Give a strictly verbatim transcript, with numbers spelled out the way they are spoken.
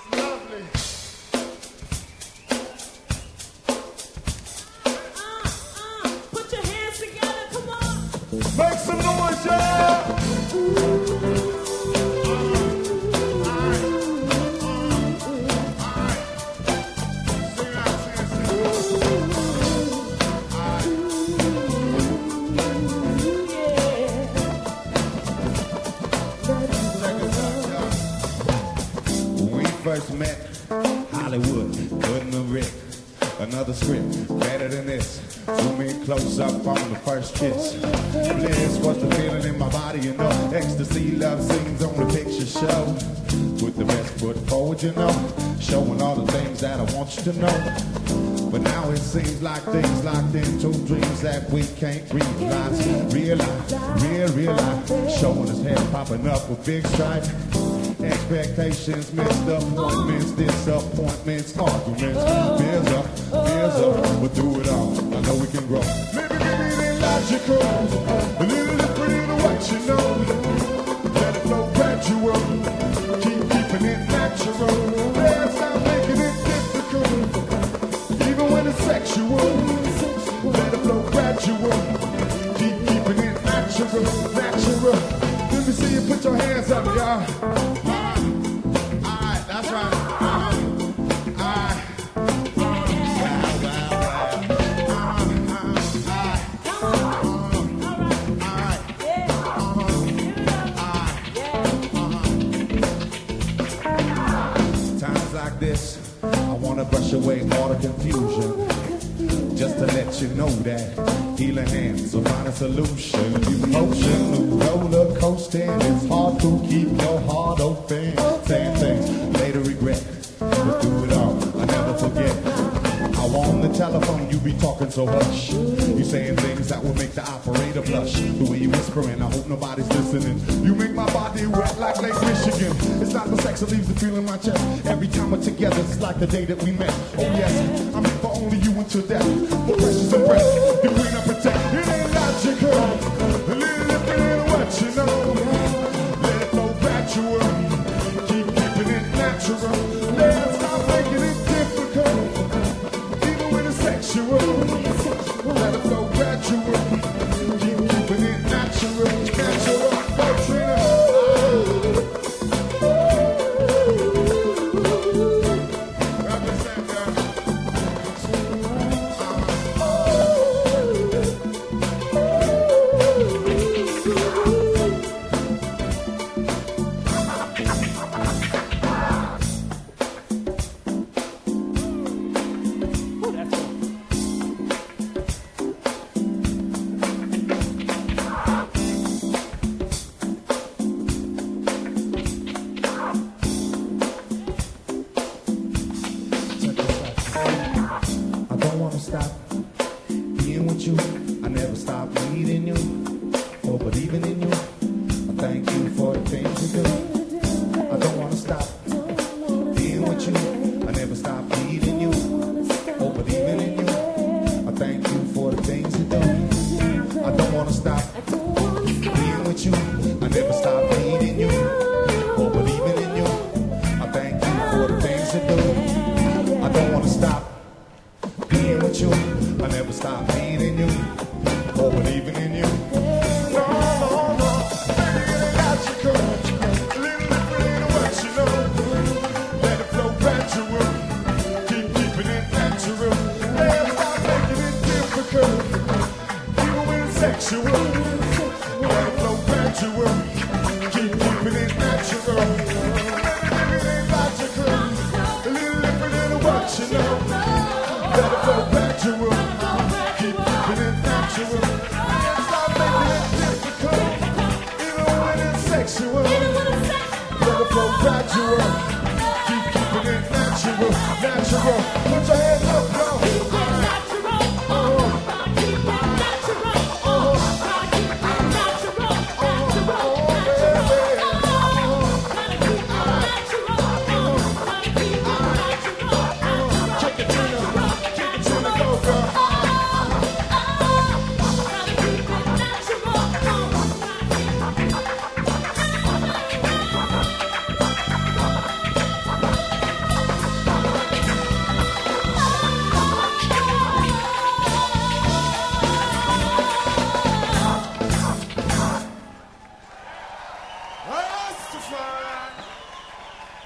First met Hollywood, couldn't have written another script better than this. Drew me close up on the first kiss. Bliss was the feeling in my body, you know. Ecstasy, love scenes on the picture show. Put the best foot forward, you know. Showing all the things that I want you to know. But now it seems like things locked into dreams that we can't realize. Realize, real, realize. Showing his head popping up with big stripes. Expectations, missed appointments, disappointments, arguments. Beers up, beers up, we'll do it all. I know we can grow. Maybe, maybe it ain't logical. A little different in what you know. Let it flow gradual. Keep keeping it natural. Let's stop making it difficult. Even when it's sexual. Let it flow gradual. Keep keeping it natural, natural. Let me see you put your hands up, y'all. That's right. Uh-huh. I, uh, wow, wow, wow. Uh, uh, uh, uh, Times like this, I wanna brush away all the confusion. Just to let you know that healing hands will find a solution. Emotional roller coasting, it's hard to keep your heart open. Same thing, later regret, but through it all, I never forget. How on the telephone you be talking so hush. You saying things that will make the operator blush. The way you whispering, I hope nobody's listening. You make my body wet like Lake Michigan. It's not the sex that leaves the feel in my chest. Every time we're together, it's like the day that we met. Oh yes, I'm here for only you until death. For precious and breath, the queen I protect. It ain't logical, a little different in what you know. Let it flow gradual, keep keeping it natural. Let's stop making it difficult, even when it's sexual. Let it flow gradual, keep keeping it natural, natural. Oh, Trina. far.